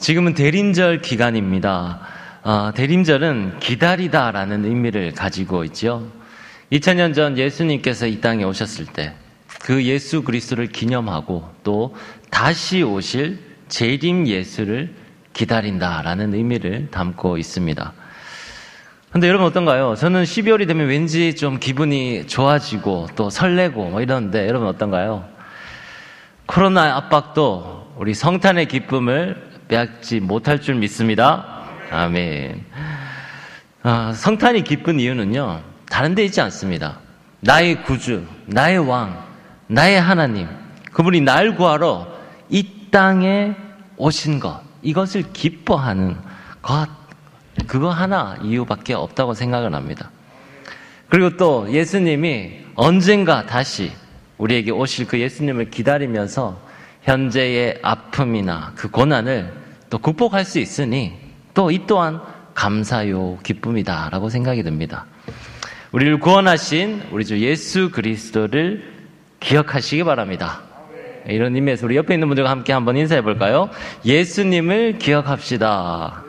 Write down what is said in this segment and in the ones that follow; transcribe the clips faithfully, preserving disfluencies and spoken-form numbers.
지금은 대림절 기간입니다. 어, 대림절은 기다리다라는 의미를 가지고 있죠. 이천 년 전 예수님께서 이 땅에 오셨을 때 그 예수 그리스도를 기념하고 또 다시 오실 재림 예수를 기다린다라는 의미를 담고 있습니다. 근데 여러분 어떤가요? 저는 십이월이 되면 왠지 좀 기분이 좋아지고 또 설레고 뭐 이러는데 여러분 어떤가요? 코로나 압박도 우리 성탄의 기쁨을 빼앗지 못할 줄 믿습니다. 아멘. 아, 성탄이 기쁜 이유는요, 다른 데 있지 않습니다. 나의 구주, 나의 왕, 나의 하나님, 그분이 날 구하러 이 땅에 오신 것, 이것을 기뻐하는 것, 그거 하나 이유밖에 없다고 생각을 합니다. 그리고 또 예수님이 언젠가 다시 우리에게 오실 그 예수님을 기다리면서 현재의 아픔이나 그 고난을 또 극복할 수 있으니 또 이 또한 감사요 기쁨이다라고 생각이 듭니다. 우리를 구원하신 우리 주 예수 그리스도를 기억하시기 바랍니다. 이런 의미에서 우리 옆에 있는 분들과 함께 한번 인사해 볼까요? 예수님을 기억합시다.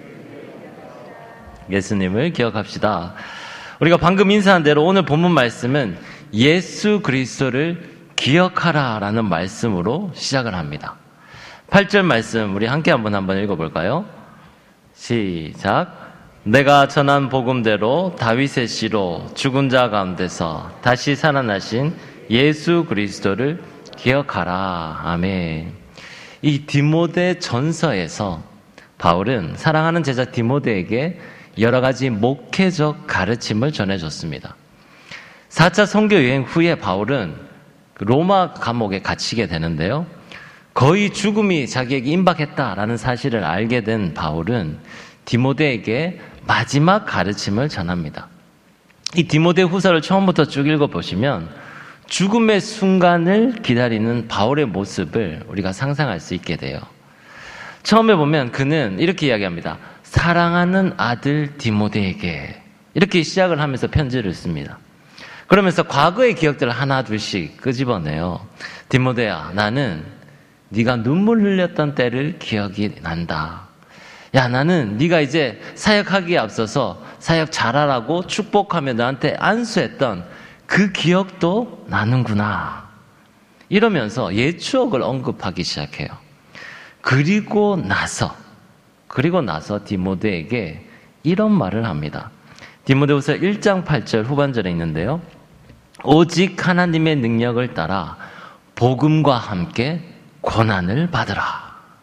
예수님을 기억합시다. 우리가 방금 인사한 대로 오늘 본문 말씀은 예수 그리스도를 기억하라라는 말씀으로 시작을 합니다. 팔 절 말씀 우리 함께 한번 한번 읽어볼까요? 시작. 내가 전한 복음대로 다윗의 씨로 죽은 자 가운데서 다시 살아나신 예수 그리스도를 기억하라. 아멘. 이 디모데 전서에서 바울은 사랑하는 제자 디모데에게 여러 가지 목회적 가르침을 전해줬습니다. 사 차 선교 여행 후에 바울은 로마 감옥에 갇히게 되는데요. 거의 죽음이 자기에게 임박했다라는 사실을 알게 된 바울은 디모데에게 마지막 가르침을 전합니다. 이 디모데 후서를 처음부터 쭉 읽어보시면 죽음의 순간을 기다리는 바울의 모습을 우리가 상상할 수 있게 돼요. 처음에 보면 그는 이렇게 이야기합니다. 사랑하는 아들 디모데에게, 이렇게 시작을 하면서 편지를 씁니다. 그러면서 과거의 기억들을 하나 둘씩 끄집어내요. 디모데야, 나는 네가 눈물 흘렸던 때를 기억이 난다. 야, 나는 네가 이제 사역하기에 앞서서 사역 잘하라고 축복하며 너한테 안수했던 그 기억도 나는구나. 이러면서 옛 추억을 언급하기 시작해요. 그리고 나서 그리고 나서 디모데에게 이런 말을 합니다. 디모데후서 일 장 팔 절 후반절에 있는데요. 오직 하나님의 능력을 따라 복음과 함께 고난을 받으라.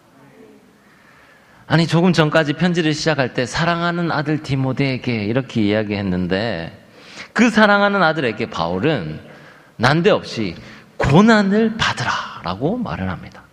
아니, 조금 전까지 편지를 시작할 때 사랑하는 아들 디모데에게 이렇게 이야기했는데 그 사랑하는 아들에게 바울은 난데없이 고난을 받으라라고 말을 합니다.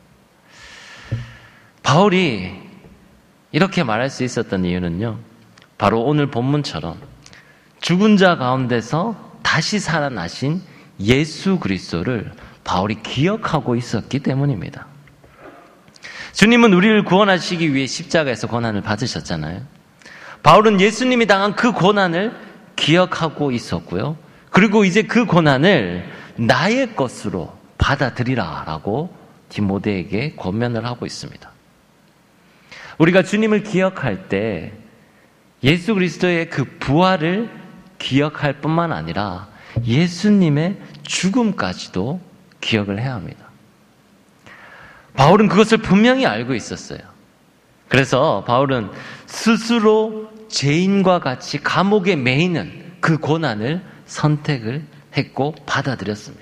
바울이 이렇게 말할 수 있었던 이유는요, 바로 오늘 본문처럼 죽은 자 가운데서 다시 살아나신 예수 그리스도를 바울이 기억하고 있었기 때문입니다. 주님은 우리를 구원하시기 위해 십자가에서 고난을 받으셨잖아요. 바울은 예수님이 당한 그 고난을 기억하고 있었고요. 그리고 이제 그 고난을 나의 것으로 받아들이라라고 디모데에게 권면을 하고 있습니다. 우리가 주님을 기억할 때 예수 그리스도의 그 부활을 기억할 뿐만 아니라 예수님의 죽음까지도 기억을 해야 합니다. 바울은 그것을 분명히 알고 있었어요. 그래서 바울은 스스로 죄인과 같이 감옥에 매이는 그 고난을 선택을 했고 받아들였습니다.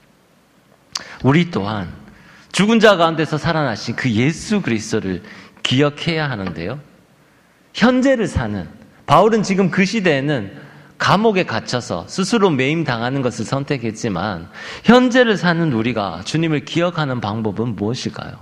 우리 또한 죽은 자 가운데서 살아나신 그 예수 그리스도를 기억해야 하는데요. 현재를 사는, 바울은 지금 그 시대에는 감옥에 갇혀서 스스로 매임당하는 것을 선택했지만 현재를 사는 우리가 주님을 기억하는 방법은 무엇일까요?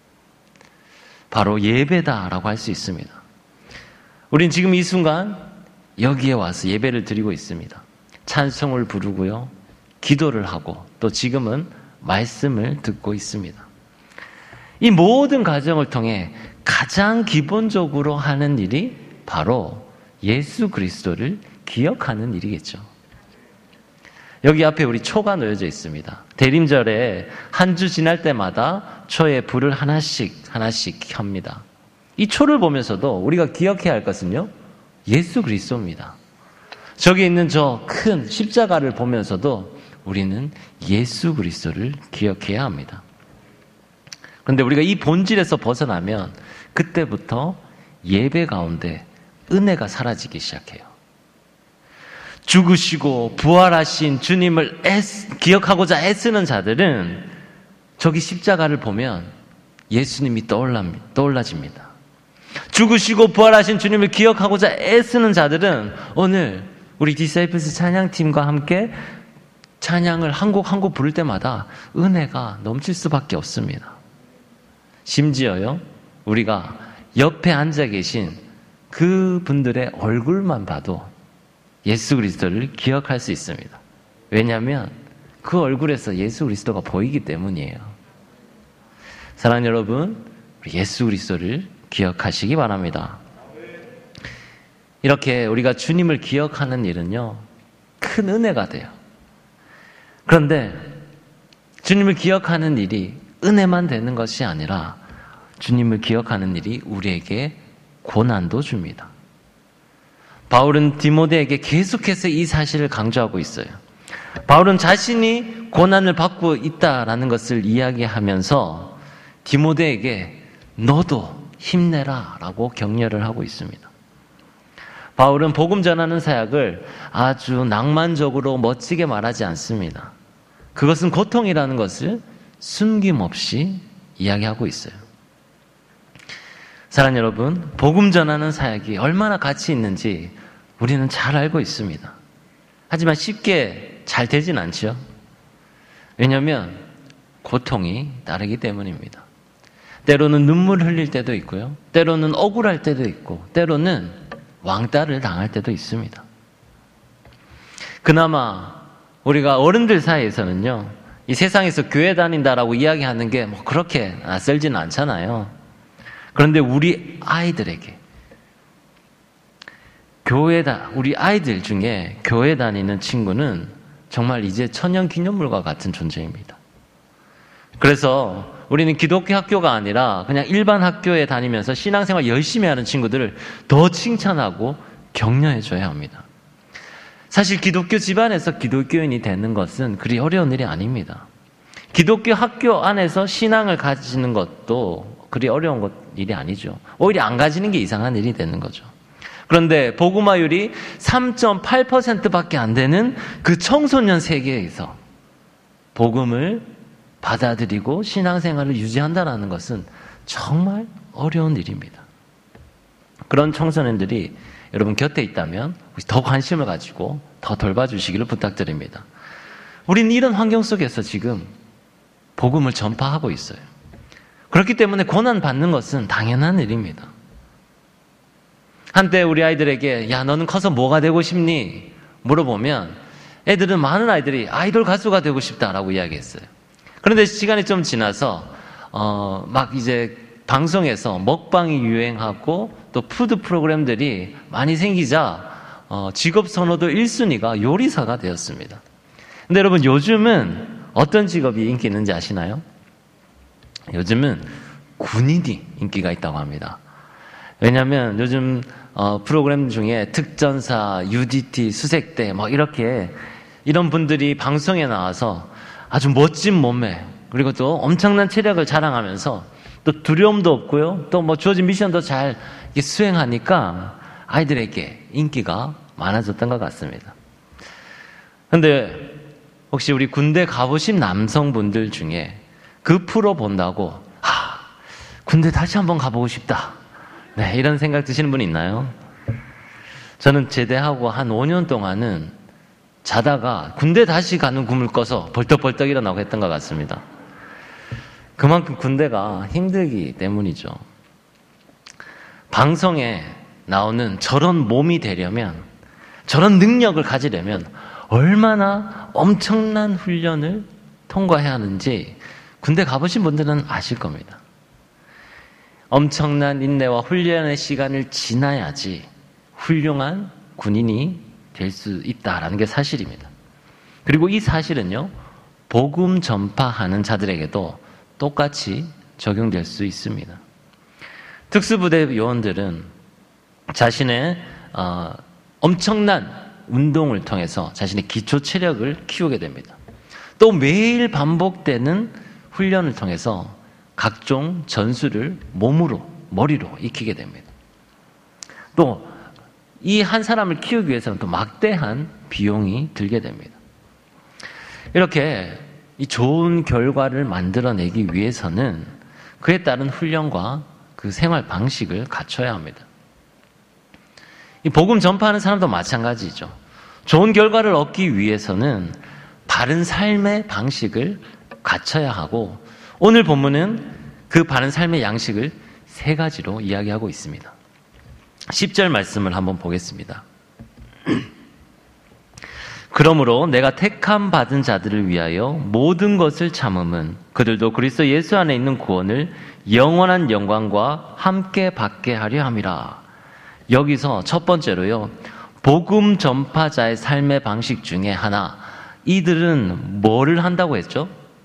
바로 예배다라고 할 수 있습니다. 우린 지금 이 순간 여기에 와서 예배를 드리고 있습니다. 찬송을 부르고요, 기도를 하고 또 지금은 말씀을 듣고 있습니다. 이 모든 과정을 통해 가장 기본적으로 하는 일이 바로 예수 그리스도를 기억하는 일이겠죠. 여기 앞에 우리 초가 놓여져 있습니다. 대림절에 한 주 지날 때마다 초에 불을 하나씩 하나씩 켭니다. 이 초를 보면서도 우리가 기억해야 할 것은요, 예수 그리스도입니다. 저기 있는 저 큰 십자가를 보면서도 우리는 예수 그리스도를 기억해야 합니다. 그런데 우리가 이 본질에서 벗어나면 그때부터 예배 가운데 은혜가 사라지기 시작해요. 죽으시고 부활하신 주님을 애쓰, 기억하고자 애쓰는 자들은 저기 십자가를 보면 예수님이 떠올라, 떠올라집니다. 죽으시고 부활하신 주님을 기억하고자 애쓰는 자들은 오늘 우리 디사이플스 찬양팀과 함께 찬양을 한 곡 한 곡 부를 때마다 은혜가 넘칠 수밖에 없습니다. 심지어요, 우리가 옆에 앉아 계신 그 분들의 얼굴만 봐도 예수 그리스도를 기억할 수 있습니다. 왜냐하면 그 얼굴에서 예수 그리스도가 보이기 때문이에요. 사랑하는 여러분, 예수 그리스도를 기억하시기 바랍니다. 이렇게 우리가 주님을 기억하는 일은요, 큰 은혜가 돼요. 그런데 주님을 기억하는 일이 은혜만 되는 것이 아니라 주님을 기억하는 일이 우리에게 고난도 줍니다. 바울은 디모데에게 계속해서 이 사실을 강조하고 있어요. 바울은 자신이 고난을 받고 있다라는 것을 이야기하면서 디모데에게 너도 힘내라 라고 격려를 하고 있습니다. 바울은 복음 전하는 사역을 아주 낭만적으로 멋지게 말하지 않습니다. 그것은 고통이라는 것을 숨김없이 이야기하고 있어요. 사랑하는 여러분, 복음 전하는 사역이 얼마나 가치 있는지 우리는 잘 알고 있습니다. 하지만 쉽게 잘 되진 않죠. 왜냐하면 고통이 따르기 때문입니다. 때로는 눈물 흘릴 때도 있고요. 때로는 억울할 때도 있고, 때로는 왕따를 당할 때도 있습니다. 그나마 우리가 어른들 사이에서는요, 이 세상에서 교회 다닌다라고 이야기하는 게 뭐 그렇게 낯설지는 않잖아요. 그런데 우리 아이들에게, 교회다, 우리 아이들 중에 교회 다니는 친구는 정말 이제 천연 기념물과 같은 존재입니다. 그래서 우리는 기독교 학교가 아니라 그냥 일반 학교에 다니면서 신앙생활 열심히 하는 친구들을 더 칭찬하고 격려해줘야 합니다. 사실 기독교 집안에서 기독교인이 되는 것은 그리 어려운 일이 아닙니다. 기독교 학교 안에서 신앙을 가지는 것도 그리 어려운 것, 일이 아니죠. 오히려 안 가지는 게 이상한 일이 되는 거죠. 그런데 복음화율이 삼 점 팔 퍼센트밖에 안 되는 그 청소년 세계에서 복음을 받아들이고 신앙생활을 유지한다는 것은 정말 어려운 일입니다. 그런 청소년들이 여러분 곁에 있다면 더 관심을 가지고 더 돌봐주시기를 부탁드립니다. 우리는 이런 환경 속에서 지금 복음을 전파하고 있어요. 그렇기 때문에 고난 받는 것은 당연한 일입니다. 한때 우리 아이들에게 야 너는 커서 뭐가 되고 싶니? 물어보면 애들은, 많은 아이들이 아이돌 가수가 되고 싶다라고 이야기했어요. 그런데 시간이 좀 지나서 어, 막 이제 방송에서 먹방이 유행하고 또 푸드 프로그램들이 많이 생기자 어, 직업 선호도 일 순위가 요리사가 되었습니다. 근데 여러분, 요즘은 어떤 직업이 인기 있는지 아시나요? 요즘은 군인이 인기가 있다고 합니다. 왜냐하면 요즘 어, 프로그램 중에 특전사, 유디티, 수색대 뭐 이렇게 이런 분들이 방송에 나와서 아주 멋진 몸매, 그리고 또 엄청난 체력을 자랑하면서 또 두려움도 없고요, 또 뭐 주어진 미션도 잘 수행하니까 아이들에게 인기가 많아졌던 것 같습니다. 그런데 혹시 우리 군대 가보신 남성분들 중에 그 프로 본다고 아, 군대 다시 한번 가보고 싶다, 네, 이런 생각 드시는 분 있나요? 저는 제대하고 한 오 년 동안은 자다가 군대 다시 가는 꿈을 꿔서 벌떡벌떡 일어나고 했던 것 같습니다. 그만큼 군대가 힘들기 때문이죠. 방송에 나오는 저런 몸이 되려면, 저런 능력을 가지려면 얼마나 엄청난 훈련을 통과해야 하는지 군대 가보신 분들은 아실 겁니다. 엄청난 인내와 훈련의 시간을 지나야지 훌륭한 군인이 될 수 있다라는 게 사실입니다. 그리고 이 사실은요, 복음 전파하는 자들에게도 똑같이 적용될 수 있습니다. 특수부대 요원들은 자신의 어, 엄청난 운동을 통해서 자신의 기초 체력을 키우게 됩니다. 또 매일 반복되는 훈련을 통해서 각종 전술을 몸으로, 머리로 익히게 됩니다. 또 이 한 사람을 키우기 위해서는 또 막대한 비용이 들게 됩니다. 이렇게 이 좋은 결과를 만들어내기 위해서는 그에 따른 훈련과 그 생활 방식을 갖춰야 합니다. 이 복음 전파하는 사람도 마찬가지죠. 좋은 결과를 얻기 위해서는 바른 삶의 방식을 갖춰야 하고, 오늘 본문은 그 바른 삶의 양식을 세 가지로 이야기하고 있습니다. 십 절 말씀을 한번 보겠습니다. 그러므로 내가 택함 받은 자들을 위하여 모든 것을 참음은 그들도 그리스도 예수 안에 있는 구원을 영원한 영광과 함께 받게 하려 함이라. 여기서 첫 번째로요, 복음 전파자의 삶의 방식 중에 하나, 이들은 뭐를 한다고 했죠?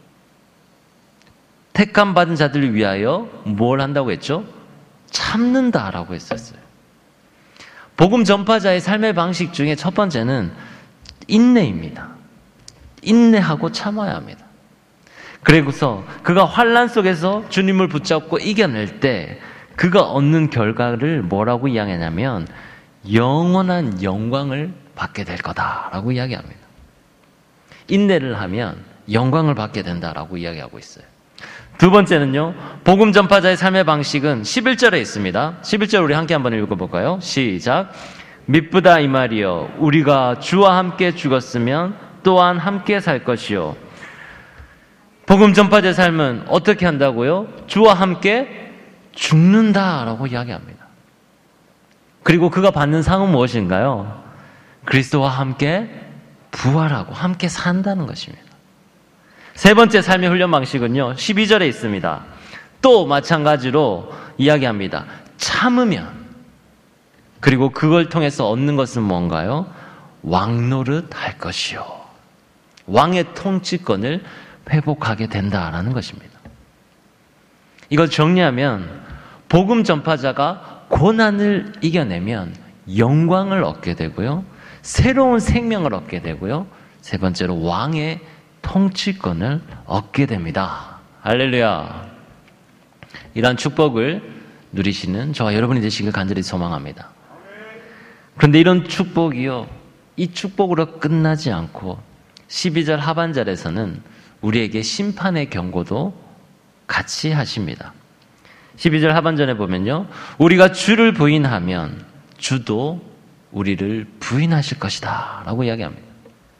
택함 받은 자들을 위하여 뭘 한다고 했죠? 참는다라고 했었어요. 복음 전파자의 삶의 방식 중에 첫 번째는 인내입니다. 인내하고 참아야 합니다. 그리고서 그가 환난 속에서 주님을 붙잡고 이겨낼 때 그가 얻는 결과를 뭐라고 이야기하냐면 영원한 영광을 받게 될 거다라고 이야기합니다. 인내를 하면 영광을 받게 된다라고 이야기하고 있어요. 두 번째는요, 복음 전파자의 삶의 방식은 십일 절에 있습니다. 십일 절 우리 함께 한번 읽어볼까요? 시작. 미쁘다 이 말이여, 우리가 주와 함께 죽었으면 또한 함께 살 것이요. 복음 전파자의 삶은 어떻게 한다고요? 주와 함께 죽는다라고 이야기합니다. 그리고 그가 받는 상은 무엇인가요? 그리스도와 함께 부활하고 함께 산다는 것입니다. 세 번째 삶의 훈련 방식은요, 십이 절에 있습니다. 또 마찬가지로 이야기합니다. 참으면, 그리고 그걸 통해서 얻는 것은 뭔가요? 왕노릇 할 것이요. 왕의 통치권을 회복하게 된다라는 것입니다. 이걸 정리하면 복음 전파자가 고난을 이겨내면 영광을 얻게 되고요, 새로운 생명을 얻게 되고요, 세 번째로 왕의 통치권을 얻게 됩니다. 할렐루야. 이러한 축복을 누리시는 저와 여러분이 되시길 간절히 소망합니다. 그런데 이런 축복이요, 이 축복으로 끝나지 않고 십이 절 하반절에서는 우리에게 심판의 경고도 같이 하십니다. 십이 절 하반절에 보면요, 우리가 주를 부인하면 주도 우리를 부인하실 것이다 라고 이야기합니다.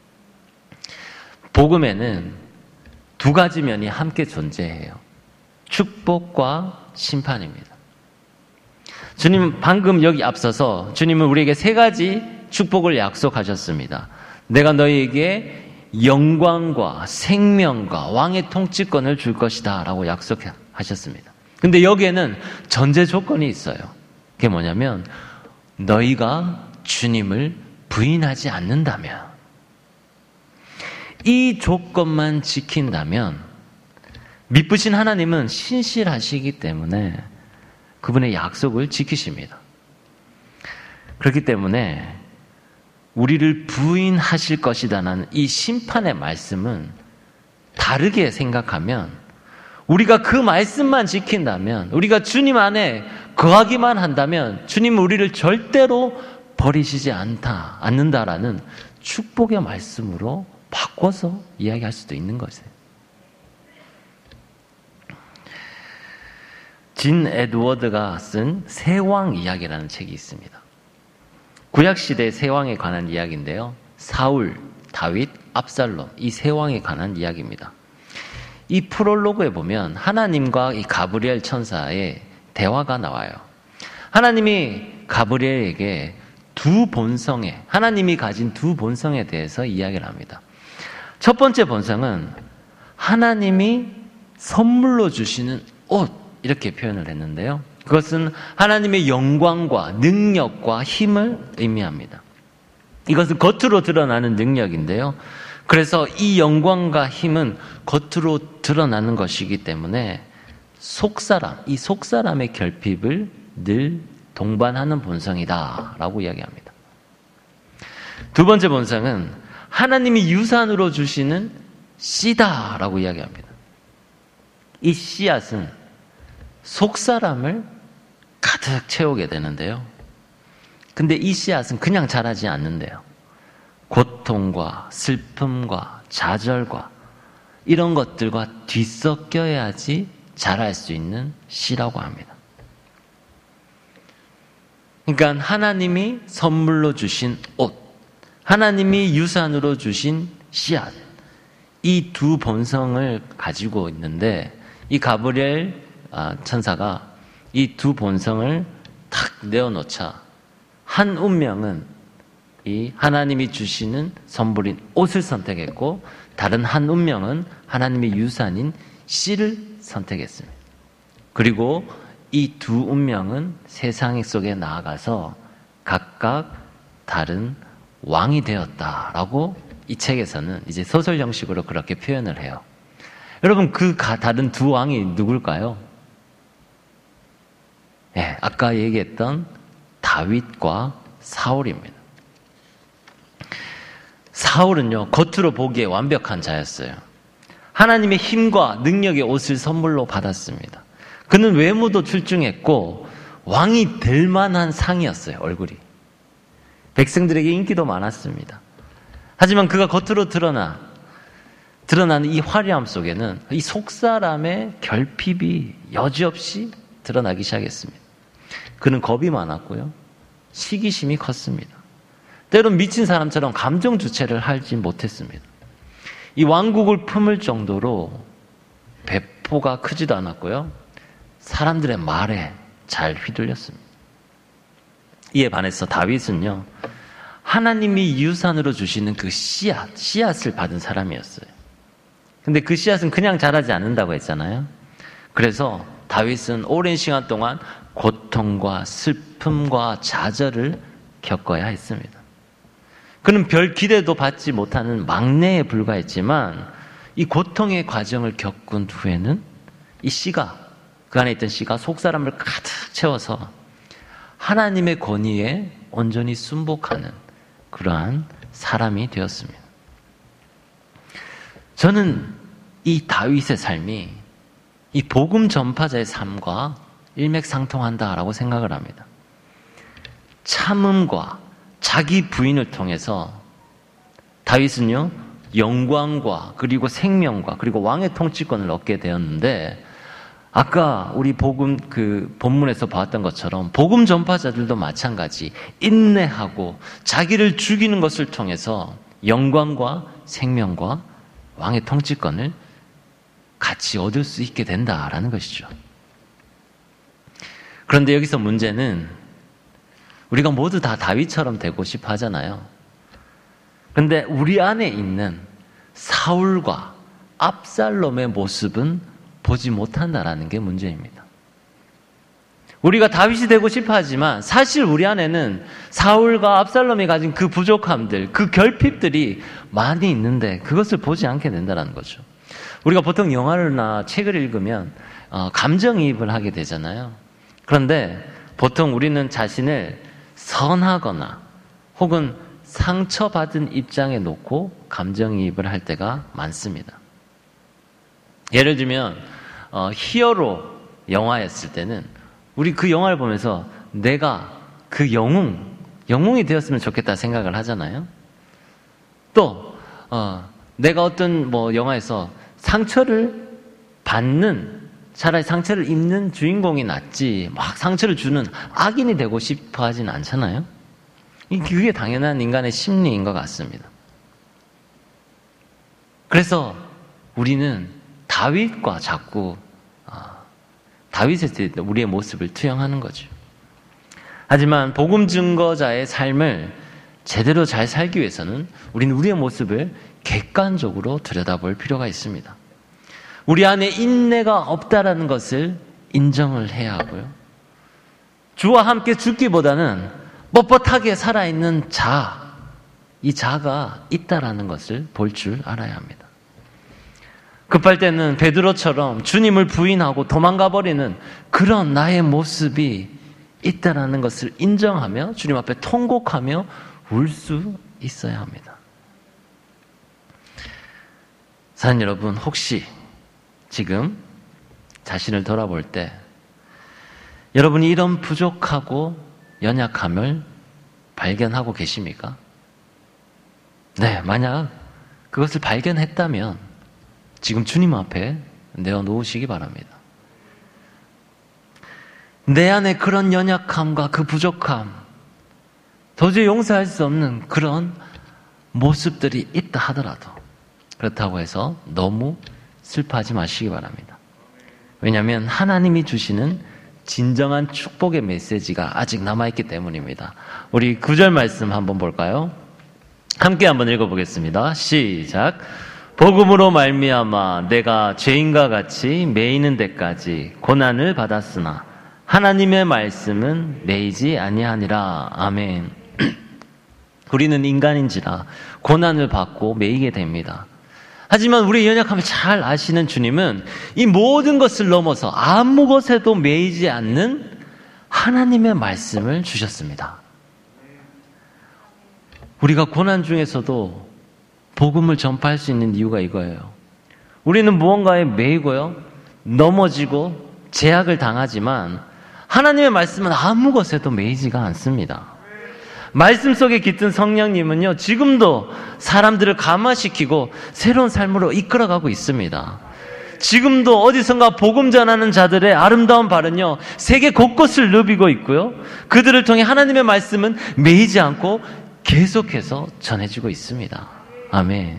복음에는 두 가지 면이 함께 존재해요. 축복과 심판입니다. 주님 방금 여기 앞서서 주님은 우리에게 세 가지 축복을 약속하셨습니다. 내가 너희에게 영광과 생명과 왕의 통치권을 줄 것이다 라고 약속하셨습니다. 근데 여기에는 전제 조건이 있어요. 그게 뭐냐면 너희가 주님을 부인하지 않는다면, 이 조건만 지킨다면 미쁘신 하나님은 신실하시기 때문에 그분의 약속을 지키십니다. 그렇기 때문에 우리를 부인하실 것이다라는 이 심판의 말씀은 다르게 생각하면, 우리가 그 말씀만 지킨다면, 우리가 주님 안에 거하기만 한다면 주님은 우리를 절대로 버리시지 않다, 않는다라는 축복의 말씀으로 바꿔서 이야기할 수도 있는 것이에요. 진 에드워드가 쓴 세왕 이야기라는 책이 있습니다. 구약시대 세왕에 관한 이야기인데요, 사울, 다윗, 압살롬, 이 세왕에 관한 이야기입니다. 이 프롤로그에 보면 하나님과 이 가브리엘 천사의 대화가 나와요. 하나님이 가브리엘에게 두 본성에, 하나님이 가진 두 본성에 대해서 이야기를 합니다. 첫 번째 본성은 하나님이 선물로 주시는 옷, 이렇게 표현을 했는데요, 그것은 하나님의 영광과 능력과 힘을 의미합니다. 이것은 겉으로 드러나는 능력인데요, 그래서 이 영광과 힘은 겉으로 드러나는 것이기 때문에 속사람, 이 속사람의 결핍을 늘 동반하는 본성이다라고 이야기합니다. 두 번째 본성은 하나님이 유산으로 주시는 씨다라고 이야기합니다. 이 씨앗은 속사람을 가득 채우게 되는데요. 근데 이 씨앗은 그냥 자라지 않는데요. 고통과 슬픔과 좌절과 이런 것들과 뒤섞여야지 자랄 수 있는 씨라고 합니다. 그러니까 하나님이 선물로 주신 옷, 하나님이 유산으로 주신 씨앗, 이 두 본성을 가지고 있는데 이 가브리엘 천사가 이 두 본성을 탁 내어놓자 한 운명은 이 하나님이 주시는 선물인 옷을 선택했고 다른 한 운명은 하나님의 유산인 씨를 선택했습니다. 그리고 이 두 운명은 세상 속에 나아가서 각각 다른 왕이 되었다라고 이 책에서는 이제 소설 형식으로 그렇게 표현을 해요. 여러분, 그 다른 두 왕이 누굴까요? 네, 아까 얘기했던 다윗과 사울입니다. 사울은요, 겉으로 보기에 완벽한 자였어요. 하나님의 힘과 능력의 옷을 선물로 받았습니다. 그는 외모도 출중했고 왕이 될 만한 상이었어요, 얼굴이. 백성들에게 인기도 많았습니다. 하지만 그가 겉으로 드러나, 드러나는 이 화려함 속에는 이 속사람의 결핍이 여지없이 드러나기 시작했습니다. 그는 겁이 많았고요. 시기심이 컸습니다. 때론 미친 사람처럼 감정 주체를 하지 못했습니다. 이 왕국을 품을 정도로 배포가 크지도 않았고요. 사람들의 말에 잘 휘둘렸습니다. 이에 반해서 다윗은요, 하나님이 유산으로 주시는 그 씨앗, 씨앗을 받은 사람이었어요. 근데 그 씨앗은 그냥 자라지 않는다고 했잖아요. 그래서 다윗은 오랜 시간 동안 고통과 슬픔과 좌절을 겪어야 했습니다. 그는 별 기대도 받지 못하는 막내에 불과했지만 이 고통의 과정을 겪은 후에는 이 씨가, 그 안에 있던 씨가 속사람을 가득 채워서 하나님의 권위에 온전히 순복하는 그러한 사람이 되었습니다. 저는 이 다윗의 삶이 이 복음 전파자의 삶과 일맥상통한다라고 생각을 합니다. 참음과 자기 부인을 통해서 다윗은요, 영광과 그리고 생명과 그리고 왕의 통치권을 얻게 되었는데, 아까 우리 복음 그 본문에서 봤던 것처럼 복음 전파자들도 마찬가지 인내하고 자기를 죽이는 것을 통해서 영광과 생명과 왕의 통치권을 같이 얻을 수 있게 된다라는 것이죠. 그런데 여기서 문제는 우리가 모두 다 다윗처럼 되고 싶어 하잖아요. 그런데 우리 안에 있는 사울과 압살롬의 모습은 보지 못한다라는 게 문제입니다. 우리가 다윗이 되고 싶어 하지만 사실 우리 안에는 사울과 압살롬이 가진 그 부족함들, 그 결핍들이 많이 있는데 그것을 보지 않게 된다는 거죠. 우리가 보통 영화나 책을 읽으면 어, 감정이입을 하게 되잖아요. 그런데 보통 우리는 자신을 선하거나 혹은 상처받은 입장에 놓고 감정이입을 할 때가 많습니다. 예를 들면 어, 히어로 영화였을 때는 우리 그 영화를 보면서 내가 그 영웅, 영웅이 되었으면 좋겠다 생각을 하잖아요. 또 어, 내가 어떤 뭐 영화에서 상처를 받는, 차라리 상처를 입는 주인공이 낫지 막 상처를 주는 악인이 되고 싶어 하진 않잖아요. 그게 당연한 인간의 심리인 것 같습니다. 그래서 우리는 다윗과 자꾸 다윗의 우리의 모습을 투영하는 거죠. 하지만 복음 증거자의 삶을 제대로 잘 살기 위해서는 우리는 우리의 모습을 객관적으로 들여다볼 필요가 있습니다. 우리 안에 인내가 없다라는 것을 인정을 해야 하고요. 주와 함께 죽기보다는 뻣뻣하게 살아있는 자, 이 자가 있다라는 것을 볼 줄 알아야 합니다. 급할 때는 베드로처럼 주님을 부인하고 도망가 버리는 그런 나의 모습이 있다라는 것을 인정하며 주님 앞에 통곡하며 울 수 있어야 합니다. 사랑하는 여러분, 혹시 지금 자신을 돌아볼 때 여러분이 이런 부족하고 연약함을 발견하고 계십니까? 네, 만약 그것을 발견했다면 지금 주님 앞에 내어놓으시기 바랍니다. 내 안에 그런 연약함과 그 부족함, 도저히 용서할 수 없는 그런 모습들이 있다 하더라도 그렇다고 해서 너무 슬퍼하지 마시기 바랍니다. 왜냐하면 하나님이 주시는 진정한 축복의 메시지가 아직 남아있기 때문입니다. 우리 구 절 말씀 한번 볼까요? 함께 한번 읽어보겠습니다. 시작. 복음으로 말미암아 내가 죄인과 같이 매이는 데까지 고난을 받았으나 하나님의 말씀은 매이지 아니하니라. 아멘. 우리는 인간인지라 고난을 받고 매이게 됩니다. 하지만 우리의 연약함을 잘 아시는 주님은 이 모든 것을 넘어서 아무 것에도 매이지 않는 하나님의 말씀을 주셨습니다. 우리가 고난 중에서도 복음을 전파할 수 있는 이유가 이거예요. 우리는 무언가에 매이고요, 넘어지고 제약을 당하지만 하나님의 말씀은 아무 것에도 매이지가 않습니다. 말씀 속에 깃든 성령님은요, 지금도 사람들을 감화시키고 새로운 삶으로 이끌어가고 있습니다. 지금도 어디선가 복음 전하는 자들의 아름다운 발은요, 세계 곳곳을 누비고 있고요, 그들을 통해 하나님의 말씀은 매이지 않고 계속해서 전해지고 있습니다. 아멘.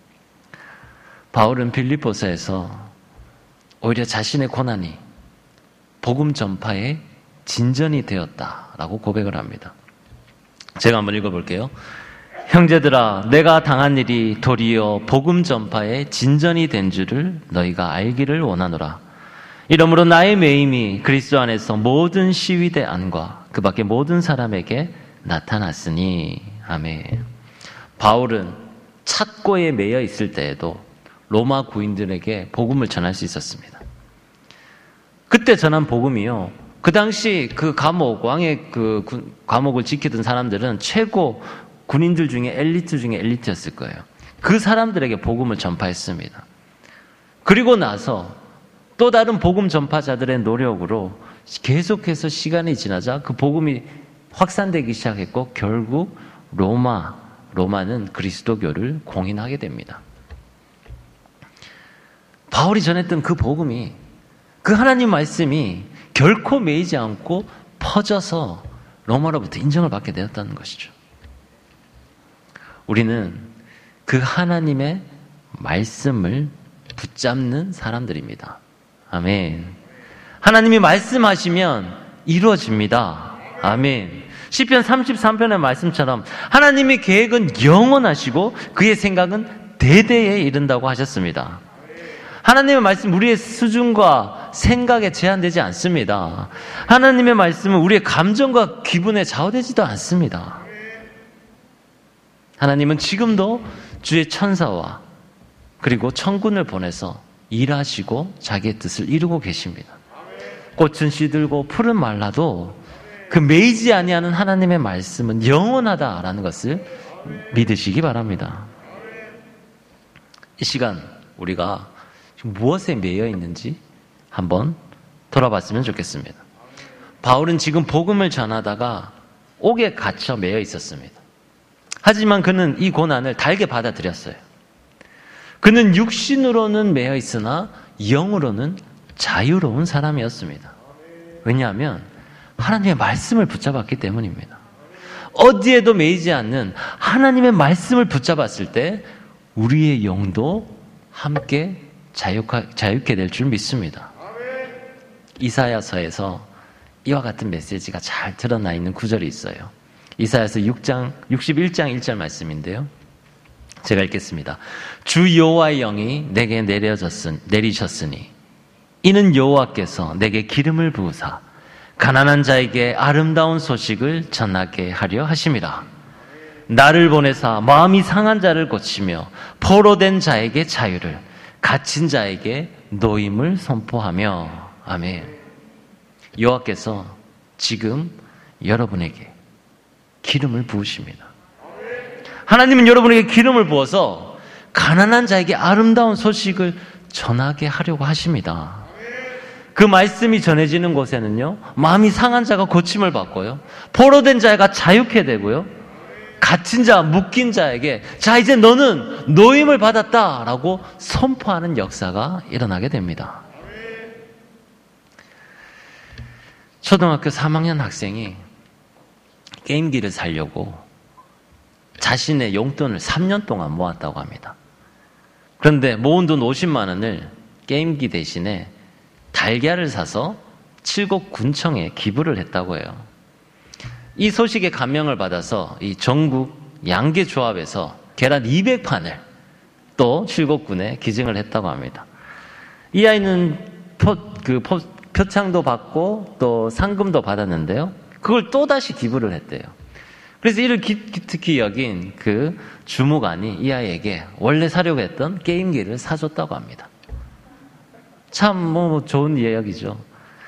바울은 빌립보서에서 오히려 자신의 고난이 복음 전파의 진전이 되었다라고 고백을 합니다. 제가 한번 읽어볼게요. 형제들아, 내가 당한 일이 도리어 복음 전파의 진전이 된 줄을 너희가 알기를 원하노라. 이러므로 나의 매임이 그리스도 안에서 모든 시위대 안과 그 밖에 모든 사람에게 나타났으니. 아멘. 바울은 착고에 매여 있을 때에도 로마 구인들에게 복음을 전할 수 있었습니다. 그때 전한 복음이요, 그 당시 그 감옥, 왕의 그 감옥을 지키던 사람들은 최고 군인들 중에 엘리트 중에 엘리트였을 거예요. 그 사람들에게 복음을 전파했습니다. 그리고 나서 또 다른 복음 전파자들의 노력으로 계속해서 시간이 지나자 그 복음이 확산되기 시작했고, 결국 로마, 로마는 그리스도교를 공인하게 됩니다. 바울이 전했던 그 복음이, 그 하나님 말씀이 결코 매이지 않고 퍼져서 로마로부터 인정을 받게 되었다는 것이죠. 우리는 그 하나님의 말씀을 붙잡는 사람들입니다. 아멘. 하나님이 말씀하시면 이루어집니다. 아멘. 시편 삼십삼 편의 말씀처럼 하나님의 계획은 영원하시고 그의 생각은 대대에 이른다고 하셨습니다. 하나님의 말씀, 우리의 수준과 생각에 제한되지 않습니다. 하나님의 말씀은 우리의 감정과 기분에 좌우되지도 않습니다. 하나님은 지금도 주의 천사와 그리고 천군을 보내서 일하시고 자기의 뜻을 이루고 계십니다. 꽃은 시들고 풀은 말라도 그 매이지 아니하는 하나님의 말씀은 영원하다라는 것을 믿으시기 바랍니다. 이 시간 우리가 무엇에 매여 있는지 한번 돌아봤으면 좋겠습니다. 바울은 지금 복음을 전하다가 옥에 갇혀 매여 있었습니다. 하지만 그는 이 고난을 달게 받아들였어요. 그는 육신으로는 매여 있으나 영으로는 자유로운 사람이었습니다. 왜냐하면 하나님의 말씀을 붙잡았기 때문입니다. 어디에도 매이지 않는 하나님의 말씀을 붙잡았을 때 우리의 영도 함께 자유하, 자유케 될 줄 믿습니다. 이사야서에서 이와 같은 메시지가 잘 드러나 있는 구절이 있어요. 이사야서 육 장, 육십일 장 일 절 말씀인데요. 제가 읽겠습니다. 주 여호와의 영이 내게 내려졌으, 내리셨으니 이는 여호와께서 내게 기름을 부으사 가난한 자에게 아름다운 소식을 전하게 하려 하심이라. 나를 보내사 마음이 상한 자를 고치며 포로된 자에게 자유를, 갇힌 자에게 노임을 선포하며. 아멘. 여호와께서 지금 여러분에게 기름을 부으십니다. 하나님은 여러분에게 기름을 부어서 가난한 자에게 아름다운 소식을 전하게 하려고 하십니다. 그 말씀이 전해지는 곳에는요, 마음이 상한 자가 고침을 받고요, 포로된 자가 자유케 되고요, 갇힌 자, 묶인 자에게 자 이제 너는 노임을 받았다라고 선포하는 역사가 일어나게 됩니다. 초등학교 삼 학년 학생이 게임기를 사려고 자신의 용돈을 삼 년 동안 모았다고 합니다. 그런데 모은 돈 오십만 원을 게임기 대신에 달걀을 사서 칠곡 군청에 기부를 했다고 해요. 이 소식에 감명을 받아서 이 전국 양계조합에서 계란 이백 판을 또 칠곡군에 기증을 했다고 합니다. 이 아이는 포, 그 포, 표창도 받고 또 상금도 받았는데요. 그걸 또다시 기부를 했대요. 그래서 이를 기특히 여긴 그 주무관이 이 아이에게 원래 사려고 했던 게임기를 사줬다고 합니다. 참 뭐 좋은 이야기죠.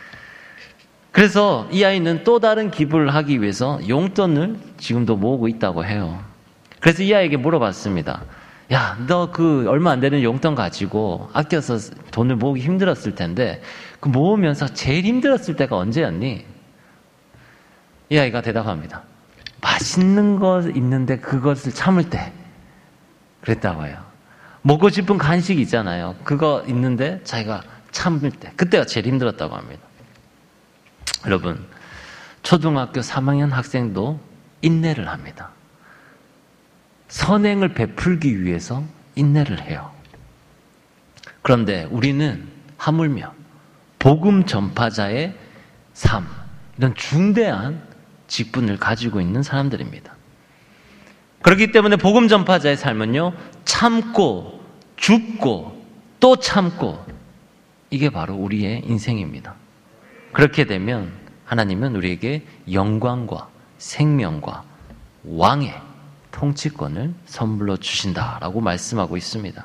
그래서 이 아이는 또 다른 기부를 하기 위해서 용돈을 지금도 모으고 있다고 해요. 그래서 이 아이에게 물어봤습니다. 야, 너 그 얼마 안 되는 용돈 가지고 아껴서 돈을 모으기 힘들었을 텐데 그 모으면서 제일 힘들었을 때가 언제였니? 이 아이가 대답합니다. 맛있는 거 있는데 그것을 참을 때 그랬다고 해요. 먹고 싶은 간식 있잖아요. 그거 있는데 자기가 참을 때 그때가 제일 힘들었다고 합니다. 여러분, 초등학교 삼 학년 학생도 인내를 합니다. 선행을 베풀기 위해서 인내를 해요. 그런데 우리는 하물며 복음 전파자의 삶, 이런 중대한 직분을 가지고 있는 사람들입니다. 그렇기 때문에 복음 전파자의 삶은요, 참고, 죽고, 또 참고, 이게 바로 우리의 인생입니다. 그렇게 되면 하나님은 우리에게 영광과 생명과 왕의 통치권을 선물로 주신다라고 말씀하고 있습니다.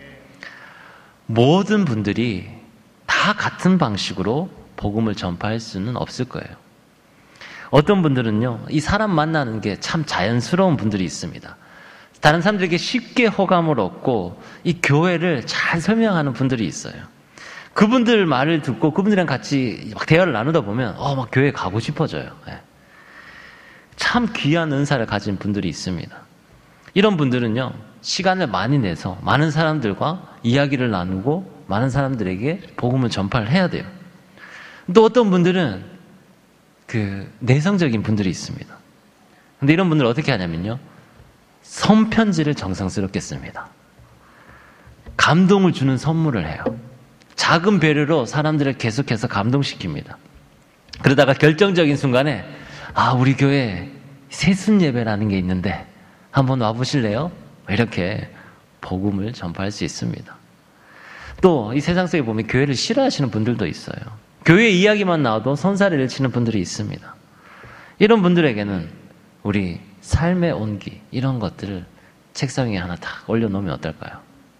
모든 분들이 다 같은 방식으로 복음을 전파할 수는 없을 거예요. 어떤 분들은요, 이 사람 만나는 게 참 자연스러운 분들이 있습니다. 다른 사람들에게 쉽게 호감을 얻고 이 교회를 잘 설명하는 분들이 있어요. 그분들 말을 듣고 그분들이랑 같이 막 대화를 나누다 보면 어, 막 교회 가고 싶어져요. 네. 참 귀한 은사를 가진 분들이 있습니다. 이런 분들은요, 시간을 많이 내서 많은 사람들과 이야기를 나누고 많은 사람들에게 복음을 전파를 해야 돼요. 또 어떤 분들은 그 내성적인 분들이 있습니다. 근데 이런 분들은 어떻게 하냐면요, 손편지를 정성스럽게 씁니다. 감동을 주는 선물을 해요. 작은 배려로 사람들을 계속해서 감동시킵니다. 그러다가 결정적인 순간에 아, 우리 교회에 세순 예배라는 게 있는데 한번 와보실래요? 이렇게 복음을 전파할 수 있습니다. 또 이 세상 속에 보면 교회를 싫어하시는 분들도 있어요. 교회 이야기만 나와도 손사래를 치는 분들이 있습니다. 이런 분들에게는 우리 삶의 온기, 이런 것들을 책상 위에 하나 딱 올려놓으면 어떨까요?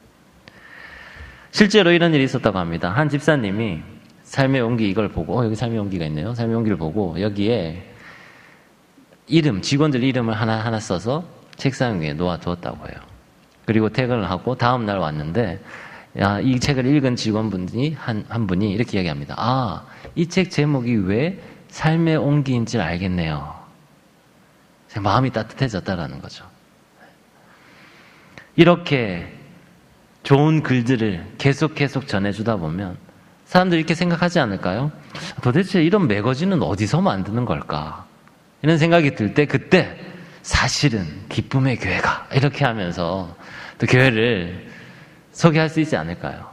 실제로 이런 일이 있었다고 합니다. 한 집사님이 삶의 온기 이걸 보고, 어, 여기 삶의 온기가 있네요. 삶의 온기를 보고 여기에 이름, 직원들 이름을 하나하나 써서 책상 위에 놓아두었다고 해요. 그리고 퇴근을 하고 다음 날 왔는데, 야, 이 책을 읽은 직원분이 한, 한 분이 이렇게 이야기합니다. 아, 이 책 제목이 왜 삶의 온기인지를 알겠네요. 마음이 따뜻해졌다라는 거죠. 이렇게 좋은 글들을 계속 계속 전해주다 보면 사람들이 이렇게 생각하지 않을까요? 도대체 이런 매거진은 어디서 만드는 걸까? 이런 생각이 들 때 그때 사실은 기쁨의 교회가 이렇게 하면서 또 교회를 소개할 수 있지 않을까요?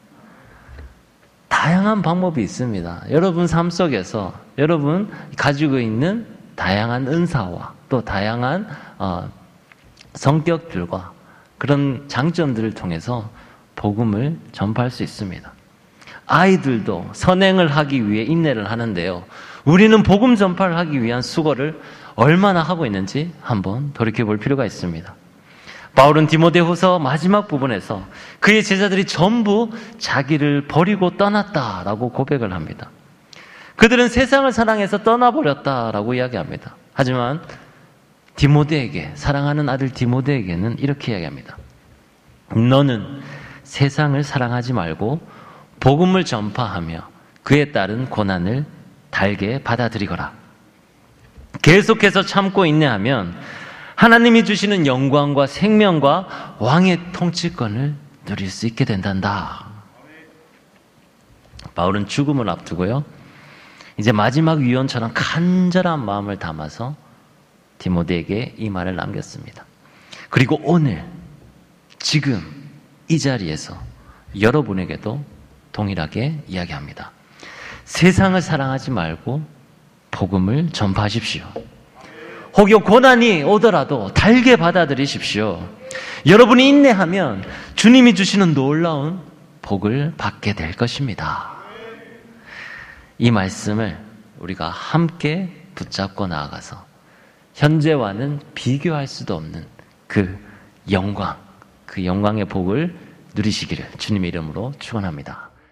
다양한 방법이 있습니다. 여러분 삶 속에서 여러분 가지고 있는 다양한 은사와 또 다양한 어, 성격들과 그런 장점들을 통해서 복음을 전파할 수 있습니다. 아이들도 선행을 하기 위해 인내를 하는데요. 우리는 복음 전파를 하기 위한 수고를 얼마나 하고 있는지 한번 돌이켜 볼 필요가 있습니다. 바울은 디모데후서 마지막 부분에서 그의 제자들이 전부 자기를 버리고 떠났다라고 고백을 합니다. 그들은 세상을 사랑해서 떠나버렸다라고 이야기합니다. 하지만 디모데에게, 사랑하는 아들 디모데에게는 이렇게 이야기합니다. 너는 세상을 사랑하지 말고 복음을 전파하며 그에 따른 고난을 달게 받아들이거라. 계속해서 참고 인내하면 하나님이 주시는 영광과 생명과 왕의 통치권을 누릴 수 있게 된단다. 바울은 죽음을 앞두고요, 이제 마지막 위원처럼 간절한 마음을 담아서 디모데에게 이 말을 남겼습니다. 그리고 오늘, 지금 이 자리에서 여러분에게도 동일하게 이야기합니다. 세상을 사랑하지 말고 복음을 전파하십시오. 혹여 고난이 오더라도 달게 받아들이십시오. 여러분이 인내하면 주님이 주시는 놀라운 복을 받게 될 것입니다. 이 말씀을 우리가 함께 붙잡고 나아가서 현재와는 비교할 수도 없는 그 영광, 그 영광의 복을 누리시기를 주님의 이름으로 축원합니다.